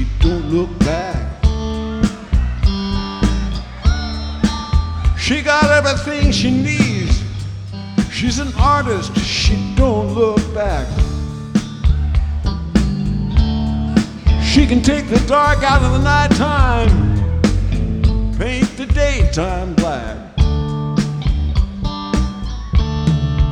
she don't look back. She got everything she needs. She's an artist, she don't look back. She can take the dark out of the nighttime, paint the daytime black.